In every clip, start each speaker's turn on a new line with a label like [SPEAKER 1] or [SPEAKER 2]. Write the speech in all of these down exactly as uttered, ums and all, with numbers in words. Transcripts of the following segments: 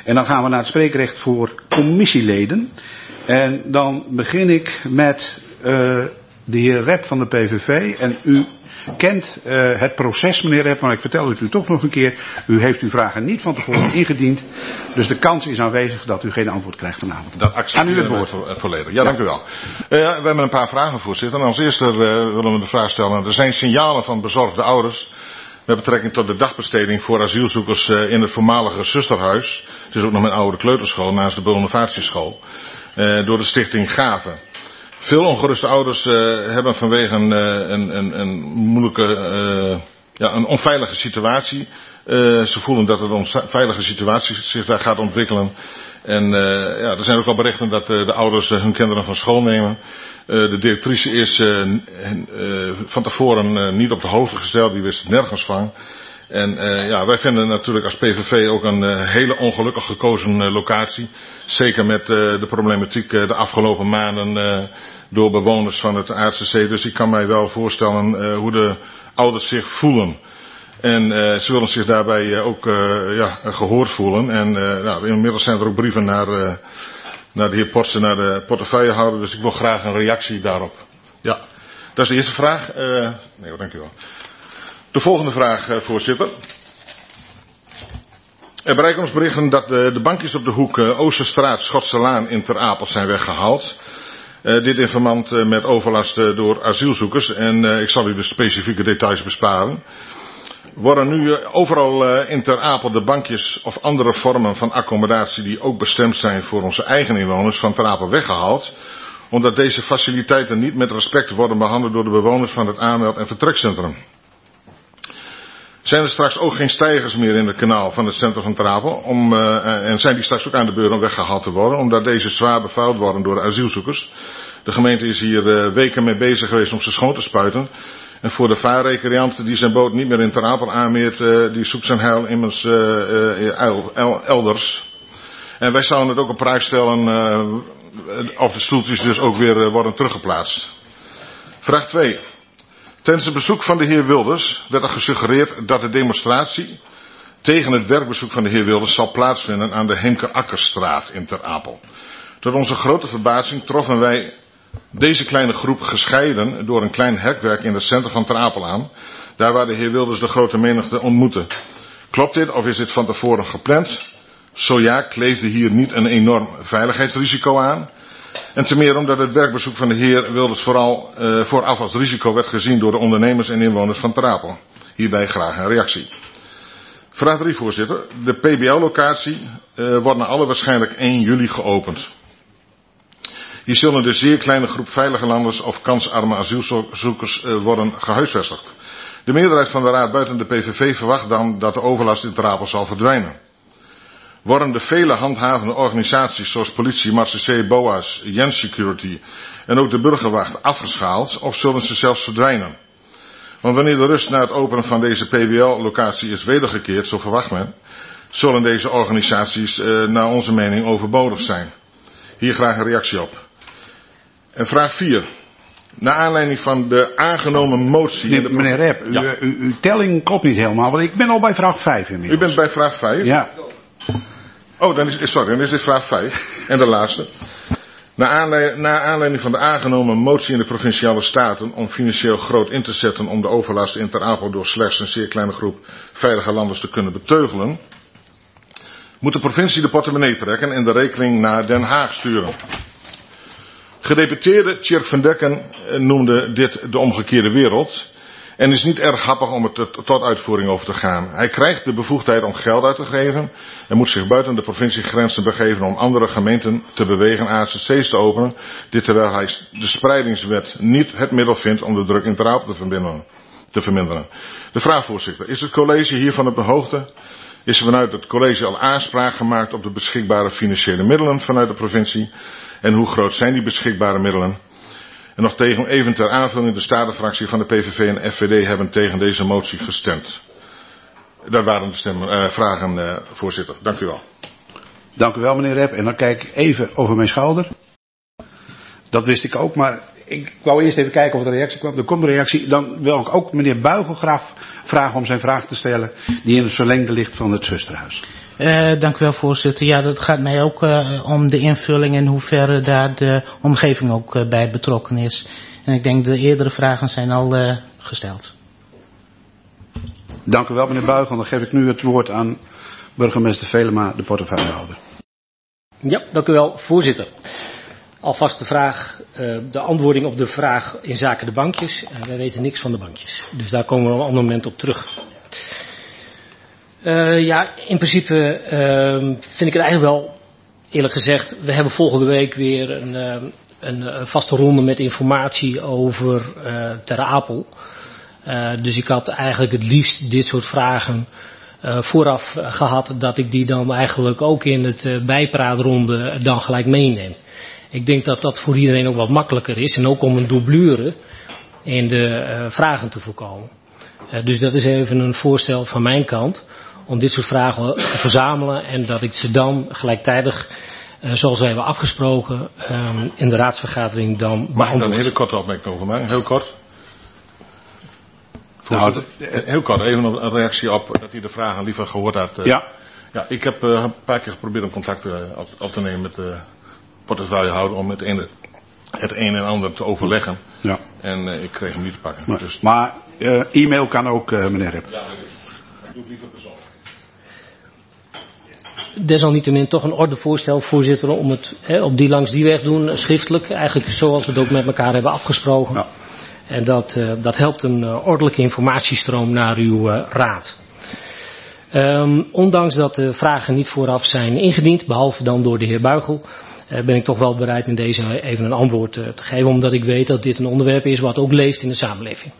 [SPEAKER 1] En dan gaan we naar het spreekrecht voor commissieleden. En dan begin ik met uh, de heer Rep van de P V V. En u kent uh, het proces, meneer Rep, maar ik vertel het u toch nog een keer. U heeft uw vragen niet van tevoren ingediend. Dus de kans is aanwezig dat u geen antwoord krijgt vanavond.
[SPEAKER 2] Dat accepteer
[SPEAKER 1] aan u het woord.
[SPEAKER 2] Volledig. Ja, ja, dank u wel. Uh, we hebben een paar vragen, voorzitter. En als eerste uh, willen we de vraag stellen. Er zijn signalen van bezorgde ouders met betrekking tot de dagbesteding voor asielzoekers uh, in het voormalige zusterhuis. Het is ook nog mijn oude kleuterschool naast de Bonavatieschool. Uh, door de stichting Gave. Veel ongeruste ouders uh, hebben vanwege een, een, een, een moeilijke, uh, ja, een onveilige situatie. Uh, ze voelen dat er een onveilige situatie zich daar gaat ontwikkelen. En uh, ja, er zijn ook al berichten dat uh, de ouders uh, hun kinderen van school nemen. Uh, de directrice is uh, uh, van tevoren uh, niet op de hoogte gesteld, die wist nergens van. En uh, ja, wij vinden natuurlijk als P V V ook een uh, hele ongelukkig gekozen uh, locatie. Zeker met uh, de problematiek uh, de afgelopen maanden uh, door bewoners van het Aardse Zee. Dus ik kan mij wel voorstellen uh, hoe de ouders zich voelen. En uh, ze willen zich daarbij uh, ook uh, ja, gehoord voelen. En uh, nou, inmiddels zijn er ook brieven naar, uh, naar de heer Potsen, naar de portefeuillehouder. Dus ik wil graag een reactie daarop. Ja, dat is de eerste vraag. Uh, nee, dank u wel. De volgende vraag, uh, voorzitter. Er bereiken ons berichten dat de, de bankjes op de hoek uh, Oosterstraat, Schotselaan in Ter Apel zijn weggehaald. Uh, dit in verband uh, met overlast uh, door asielzoekers. En uh, ik zal u de specifieke details besparen. Worden nu uh, overal uh, in Ter Apel de bankjes of andere vormen van accommodatie die ook bestemd zijn voor onze eigen inwoners van Ter Apel weggehaald. Omdat deze faciliteiten niet met respect worden behandeld door de bewoners van het aanmeld- en vertrekcentrum. Zijn er straks ook geen steigers meer in het kanaal van het centrum van Ter Apel? Om, uh, en zijn die straks ook aan de beurt om weggehaald te worden? Omdat deze zwaar bevuild worden door de asielzoekers. De gemeente is hier uh, weken mee bezig geweest om ze schoon te spuiten. En voor de vaarrecreant die zijn boot niet meer in Ter Apel aanmeert, uh, die zoekt zijn heil immers uh, uh, el, el, elders. En wij zouden het ook op prijs stellen uh, of de stoeltjes dus ook weer uh, worden teruggeplaatst. Vraag twee. Tijdens het bezoek van de heer Wilders werd er gesuggereerd dat de demonstratie tegen het werkbezoek van de heer Wilders zal plaatsvinden aan de Heemke-Akkerstraat in Ter Apel. Tot onze grote verbazing troffen wij deze kleine groep gescheiden door een klein hekwerk in het centrum van Ter Apel aan, daar waar de heer Wilders de grote menigte ontmoette. Klopt dit of is dit van tevoren gepland? Zo ja, kleefde hier niet een enorm veiligheidsrisico aan? En ten meer omdat het werkbezoek van de heer Wilders vooral uh, vooraf als risico werd gezien door de ondernemers en inwoners van Ter Apel. Hierbij graag een reactie. Vraag drie, voorzitter. De P B L-locatie uh, wordt naar alle waarschijnlijk één juli geopend. Hier zullen de zeer kleine groep veilige landers of kansarme asielzoekers uh, worden gehuisvestigd. De meerderheid van de Raad buiten de P V V verwacht dan dat de overlast in Ter Apel zal verdwijnen. Worden de vele handhavende organisaties zoals politie, Marseillais, B O A's, Jens Security en ook de burgerwacht afgeschaald of zullen ze zelfs verdwijnen? Want wanneer de rust na het openen van deze P B L-locatie is wedergekeerd, zo verwacht men, zullen deze organisaties uh, naar onze mening overbodig zijn. Hier graag een reactie op. En vraag vier. Naar aanleiding van de aangenomen motie...
[SPEAKER 1] Nee, meneer Rep, ja. u, u, uw telling klopt niet helemaal, want ik ben al bij vraag vijf inmiddels.
[SPEAKER 2] U bent bij vraag vijf?
[SPEAKER 1] Ja.
[SPEAKER 2] Oh, dan is, sorry, dan is dit vraag vijf. En de laatste. Naar aanleiding, naar aanleiding van de aangenomen motie in de Provinciale Staten om financieel groot in te zetten om de overlast in Ter Apel door slechts een zeer kleine groep veilige landers te kunnen beteugelen, moet de provincie de portemonnee trekken en de rekening naar Den Haag sturen. Gedeputeerde Tjerk van Dekken noemde dit de omgekeerde wereld en is niet erg grappig om het tot uitvoering over te gaan. Hij krijgt de bevoegdheid om geld uit te geven en moet zich buiten de provinciegrenzen begeven om andere gemeenten te bewegen Aardse Zees te openen. Dit terwijl hij de spreidingswet niet het middel vindt om de druk in Ter Apel te verminderen. Te verminderen. De vraag, voorzitter, is het college hiervan op de hoogte? Is er vanuit het college al aanspraak gemaakt op de beschikbare financiële middelen vanuit de provincie? En hoe groot zijn die beschikbare middelen? En nog tegen, even ter aanvulling, de statenfractie van de P V V en F V D hebben tegen deze motie gestemd. Dat waren de stemmen, uh, vragen, uh, voorzitter. Dank u wel.
[SPEAKER 1] Dank u wel, meneer Rep. En dan kijk ik even over mijn schouder. Dat wist ik ook, maar
[SPEAKER 3] ik wou eerst even kijken of er een reactie kwam.
[SPEAKER 1] Er komt een reactie. Dan wil ik ook meneer Buigel graag vragen om zijn vraag te stellen. Die in het verlengde ligt van het zusterhuis.
[SPEAKER 4] Uh, dank u wel, voorzitter. Ja, dat gaat mij ook uh, om de invulling en hoe ver daar de omgeving ook uh, bij betrokken is. En ik denk de eerdere vragen zijn al uh, gesteld.
[SPEAKER 1] Dank u wel, meneer Buigel. Dan geef ik nu het woord aan burgemeester Velema, de portefeuillehouder.
[SPEAKER 5] Ja, dank u wel, voorzitter. Alvast de vraag, uh, de antwoording op de vraag in zaken de bankjes. Uh, wij weten niks van de bankjes. Dus daar komen we op een ander moment op terug. Uh, ja, in principe uh, vind ik het eigenlijk wel, eerlijk gezegd, we hebben volgende week weer een, uh, een, een vaste ronde met informatie over uh, Ter Apel. Uh, dus ik had eigenlijk het liefst dit soort vragen uh, vooraf gehad, dat ik die dan eigenlijk ook in het uh, bijpraatronde dan gelijk meeneem. Ik denk dat dat voor iedereen ook wat makkelijker is en ook om een doublure in de uh, vragen te voorkomen. Uh, dus dat is even een voorstel van mijn kant om dit soort vragen te verzamelen en dat ik ze dan gelijktijdig, uh, zoals we hebben afgesproken, um, in de raadsvergadering dan beantwoord.
[SPEAKER 2] Mag ik dan een hele korte opmerking over maken? Heel kort. Nou, heel kort, even een reactie op dat hij de vragen liever gehoord had. Uh,
[SPEAKER 1] Ja.
[SPEAKER 2] Ja, ik heb uh, een paar keer geprobeerd om contact uh, op, op te nemen met de portefeuillehouder om het een, het een en ander te overleggen.
[SPEAKER 1] Ja.
[SPEAKER 2] En uh, ik kreeg hem niet te pakken.
[SPEAKER 1] Maar,
[SPEAKER 2] Dus,
[SPEAKER 1] maar uh, e-mail kan ook, uh, meneer Rip.
[SPEAKER 2] ja, ik doe het liever persoonlijk.
[SPEAKER 5] Desalniettemin toch een ordevoorstel, voorzitter, om het hè, op die langs die weg doen, schriftelijk. Eigenlijk zoals we het ook met elkaar hebben afgesproken.
[SPEAKER 1] Ja.
[SPEAKER 5] En dat, uh, dat helpt een uh, ordelijke informatiestroom naar uw uh, raad. Um, ondanks dat de vragen niet vooraf zijn ingediend, behalve dan door de heer Buigel, uh, ben ik toch wel bereid in deze even een antwoord uh, te geven, omdat ik weet dat dit een onderwerp is wat ook leeft in de samenleving.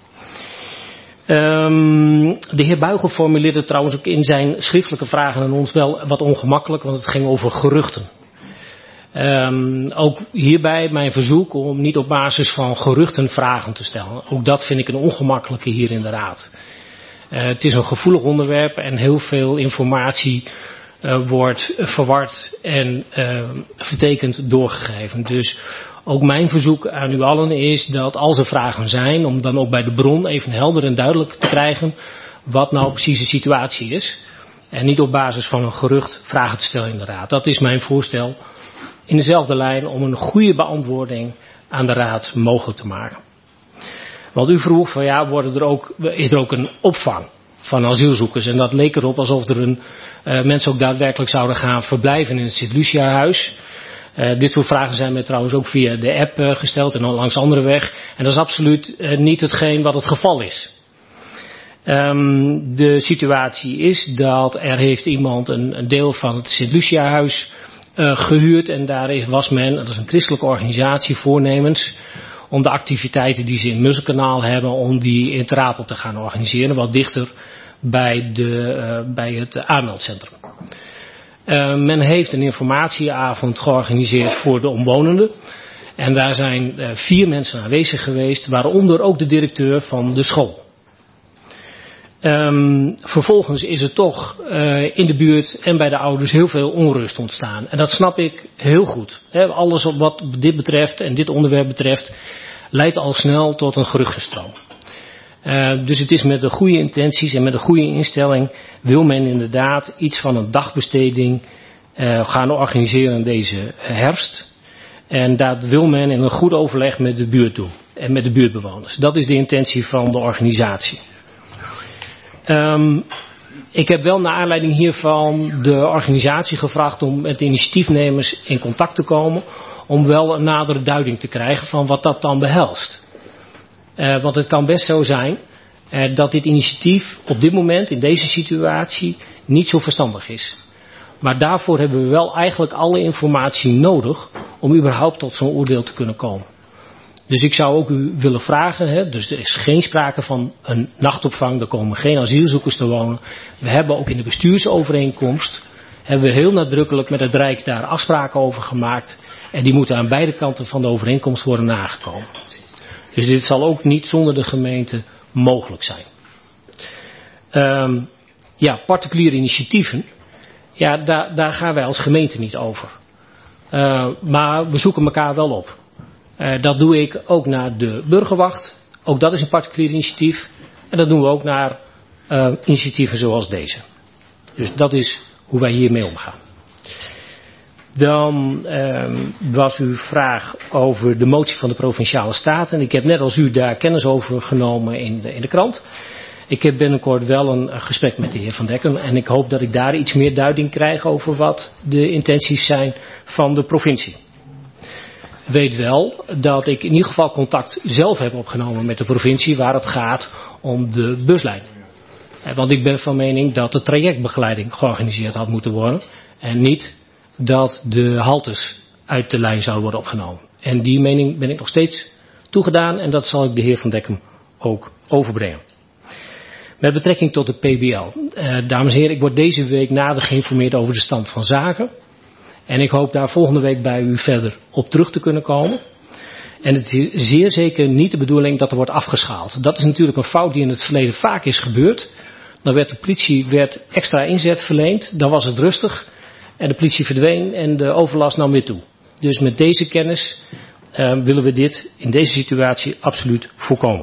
[SPEAKER 5] Um, de heer Buigel formuleerde trouwens ook in zijn schriftelijke vragen aan ons wel wat ongemakkelijk, want het ging over geruchten. Um, ook hierbij mijn verzoek om niet op basis van geruchten vragen te stellen. Ook dat vind ik een ongemakkelijke hier in de raad. Uh, het is een gevoelig onderwerp en heel veel informatie uh, wordt verward en uh, vertekend doorgegeven. Dus ook mijn verzoek aan u allen is dat als er vragen zijn, om dan ook bij de bron even helder en duidelijk te krijgen wat nou precies de situatie is. En niet op basis van een gerucht vragen te stellen in de raad. Dat is mijn voorstel in dezelfde lijn om een goede beantwoording aan de raad mogelijk te maken. Want u vroeg van ja, worden er ook, is er ook een opvang van asielzoekers. En dat leek erop alsof er een, uh, mensen ook daadwerkelijk zouden gaan verblijven in het Sint-Lucia-huis. Uh, dit soort vragen zijn mij trouwens ook via de app uh, gesteld en dan langs andere weg. En dat is absoluut uh, niet hetgeen wat het geval is. Um, de situatie is dat er heeft iemand een, een deel van het Sint-Lucia-huis uh, gehuurd. En daar is, was men, dat is een christelijke organisatie, voornemens om de activiteiten die ze in Musselkanaal hebben, om die in Ter Apel te gaan organiseren. Wat dichter bij, de, uh, bij het aanmeldcentrum. Uh, men heeft een informatieavond georganiseerd voor de omwonenden. En daar zijn uh, vier mensen aanwezig geweest, waaronder ook de directeur van de school. Um, vervolgens is er toch uh, in de buurt en bij de ouders heel veel onrust ontstaan. En dat snap ik heel goed. He, alles wat dit betreft en dit onderwerp betreft leidt al snel tot een geruchtenstroom. Uh, dus het is met de goede intenties en met een goede instelling wil men inderdaad iets van een dagbesteding uh, gaan organiseren deze herfst. En dat wil men in een goed overleg met de buurt doen en met de buurtbewoners. Dat is de intentie van de organisatie. Um, ik heb wel naar aanleiding hiervan de organisatie gevraagd om met de initiatiefnemers in contact te komen, om wel een nadere duiding te krijgen van wat dat dan behelst. Uh, want het kan best zo zijn uh, dat dit initiatief op dit moment in deze situatie niet zo verstandig is. Maar daarvoor hebben we wel eigenlijk alle informatie nodig om überhaupt tot zo'n oordeel te kunnen komen. Dus ik zou ook u willen vragen, hè, dus er is geen sprake van een nachtopvang, er komen geen asielzoekers te wonen. We hebben ook in de bestuursovereenkomst, hebben we heel nadrukkelijk met het Rijk daar afspraken over gemaakt. En die moeten aan beide kanten van de overeenkomst worden nagekomen. Dus dit zal ook niet zonder de gemeente mogelijk zijn. Um, ja, particuliere initiatieven, ja, daar, daar gaan wij als gemeente niet over. Uh, maar we zoeken elkaar wel op. Uh, dat doe ik ook naar de burgerwacht. Ook dat is een particulier initiatief. En dat doen we ook naar uh, initiatieven zoals deze. Dus dat is hoe wij hiermee omgaan. Dan um, was uw vraag over de motie van de Provinciale Staten. Ik heb net als u daar kennis over genomen in de, in de krant. Ik heb binnenkort wel een, een gesprek met de heer Van Dekken. En ik hoop dat ik daar iets meer duiding krijg over wat de intenties zijn van de provincie. Weet wel dat ik in ieder geval contact zelf heb opgenomen met de provincie waar het gaat om de buslijn. Want ik ben van mening dat de trajectbegeleiding georganiseerd had moeten worden. En niet dat de haltes uit de lijn zouden worden opgenomen. En die mening ben ik nog steeds toegedaan en dat zal ik de heer Van Dekken ook overbrengen. Met betrekking tot de P B L. Uh, dames en heren, ik word deze week nader geïnformeerd over de stand van zaken. En ik hoop daar volgende week bij u verder op terug te kunnen komen. En het is zeer zeker niet de bedoeling dat er wordt afgeschaald. Dat is natuurlijk een fout die in het verleden vaak is gebeurd. Dan werd de politie werd extra inzet verleend, dan was het rustig. En de politie verdween en de overlast nam weer toe. Dus met deze kennis uh, willen we dit in deze situatie absoluut voorkomen.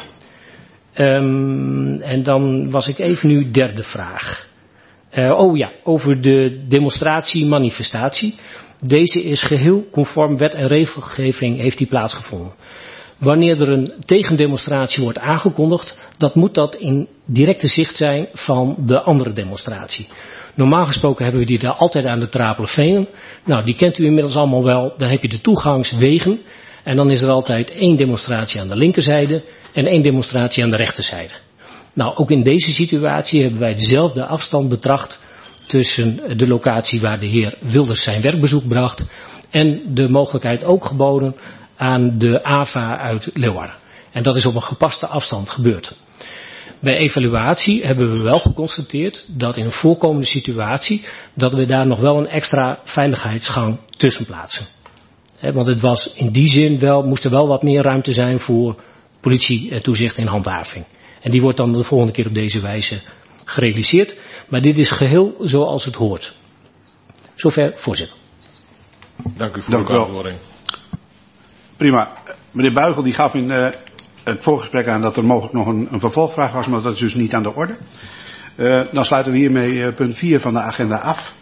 [SPEAKER 5] Um, en dan was ik even nu derde vraag. Uh, oh ja, over de demonstratie-manifestatie. Deze is geheel conform wet en regelgeving heeft die plaatsgevonden. Wanneer er een tegendemonstratie wordt aangekondigd, dat moet dat in directe zicht zijn van de andere demonstratie. Normaal gesproken hebben we die daar altijd aan de Trapelenvenen. Nou, die kent u inmiddels allemaal wel. Dan heb je de toegangswegen. En dan is er altijd één demonstratie aan de linkerzijde en één demonstratie aan de rechterzijde. Nou, ook in deze situatie hebben wij dezelfde afstand betracht tussen de locatie waar de heer Wilders zijn werkbezoek bracht en de mogelijkheid ook geboden aan de A V A uit Leeuwarden. En dat is op een gepaste afstand gebeurd. Bij evaluatie hebben we wel geconstateerd dat in een voorkomende situatie dat we daar nog wel een extra veiligheidsgang tussen plaatsen. He, want het was in die zin wel, moest er wel wat meer ruimte zijn voor politietoezicht en handhaving. En die wordt dan de volgende keer op deze wijze gerealiseerd. Maar dit is geheel zoals het hoort. Zover, voorzitter.
[SPEAKER 2] Dank u voor de beantwoording.
[SPEAKER 1] Prima. Meneer Buigel die gaf in uh, het voorgesprek aan dat er mogelijk nog een, een vervolgvraag was, maar dat is dus niet aan de orde. Uh, dan sluiten we hiermee uh, punt vier van de agenda af.